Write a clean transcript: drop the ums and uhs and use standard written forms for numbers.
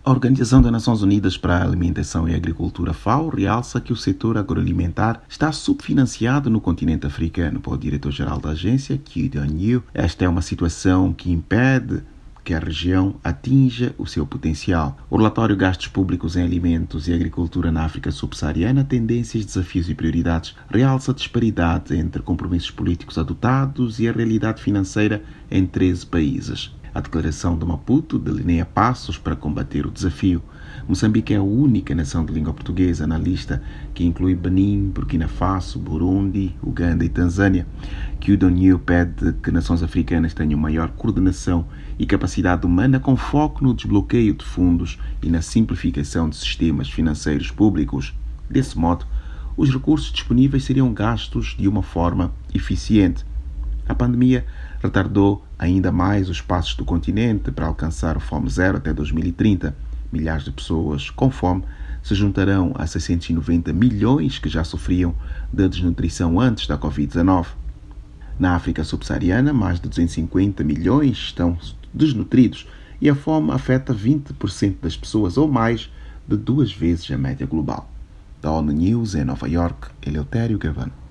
A Organização das Nações Unidas para a Alimentação e Agricultura, FAO, realça que o setor agroalimentar está subfinanciado no continente africano. Para o diretor-geral da agência, Kyu Dong-Yu, esta é uma situação que impede que a região atinja o seu potencial. O relatório Gastos Públicos em Alimentos e Agricultura na África Subsaariana, Tendências, Desafios e Prioridades, realça a disparidade entre compromissos políticos adotados e a realidade financeira em 13 países. A Declaração de Maputo delineia passos para combater o desafio. Moçambique é a única nação de língua portuguesa na lista, que inclui Benin, Burkina Faso, Burundi, Uganda e Tanzânia. Kyu Dong-Yu pede que nações africanas tenham maior coordenação e capacidade humana com foco no desbloqueio de fundos e na simplificação de sistemas financeiros públicos. Desse modo, os recursos disponíveis seriam gastos de uma forma eficiente. A pandemia retardou ainda mais os passos do continente para alcançar o Fome Zero até 2030. Milhares de pessoas com fome se juntarão a 690 milhões que já sofriam de desnutrição antes da Covid-19. Na África Subsaariana, mais de 250 milhões estão desnutridos e a fome afeta 20% das pessoas, ou mais de 2 vezes a média global. Da ONU News em Nova York, Eleutério Gavan.